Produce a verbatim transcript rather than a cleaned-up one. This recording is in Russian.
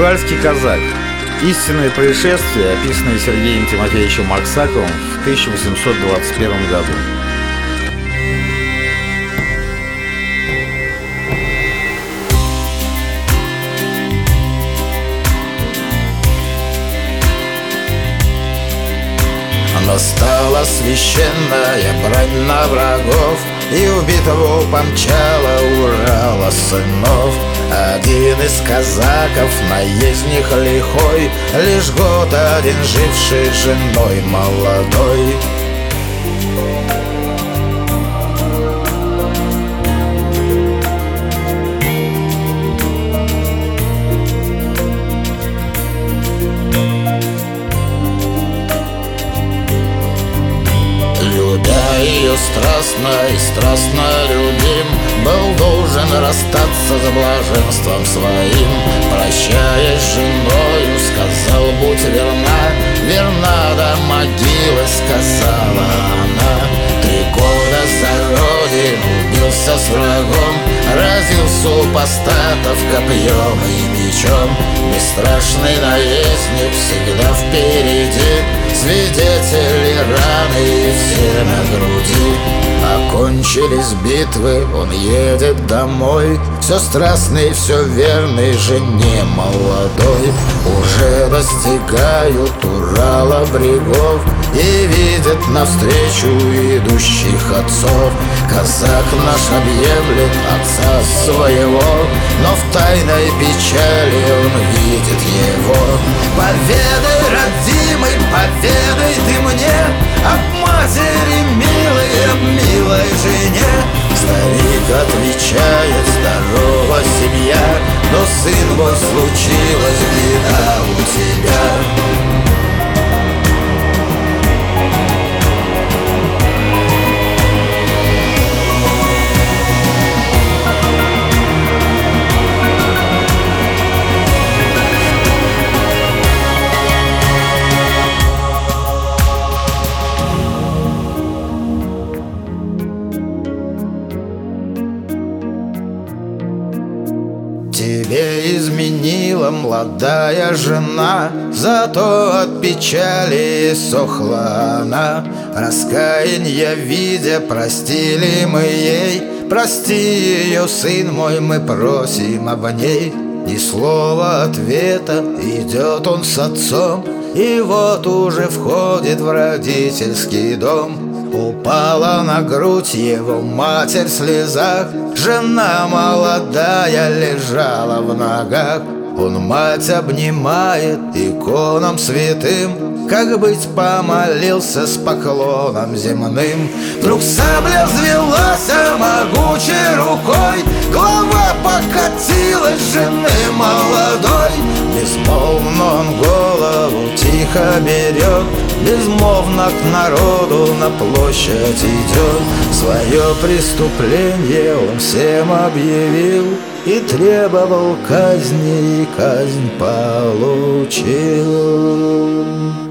Уральский казак. Истинные происшествия, описанные Сергеем Тимофеевичем Аксаковым в тысяча восемьсот двадцать первом году. Настала священная брань на врагов, и в битву помчала Урала сынов. Один из казаков, наездник лихой, лишь год один живший с женой молодой. Любя ее страстно и страстно любим, был должен расстаться с блаженством своим. Прощаясь с женою, сказал: будь верна, верна до могилы, сказала она. Три года за родину бился с врагом, разил супостатов копьем и мечом. Бесстрашный наездник всегда впереди, свидетели раны и все на груди. Окончились битвы, он едет домой, все страстный, все верный жене молодой. Уже достигают Урала брегов и видят навстречу идущих отцов. Казак наш объявлет отца своего, но в тайной печали он видит его. Поведай, родимый, поведай ты мне об матери милой, об милой жене. Старик отвечает: здорова семья, но, сын мой, случилась беда у тебя. Тебе изменила молодая жена, зато от печали сохла она. Раскаянья видя, простили мы ей. Прости ее, сын мой, мы просим об ней. Ни слова ответа, идет он с отцом, и вот уже входит в родительский дом. Упала на грудь его матерь в слезах, жена молодая лежала в ногах. Он мать обнимает иконам святым, как быть помолился с поклоном земным. Вдруг сабля взвелась могучей рукой, голова покатилась жены молодой. Безмолвно он голову тихо берет, безмолвно к народу на площадь идет. Свое преступление он всем объявил и требовал казни, и казнь получил.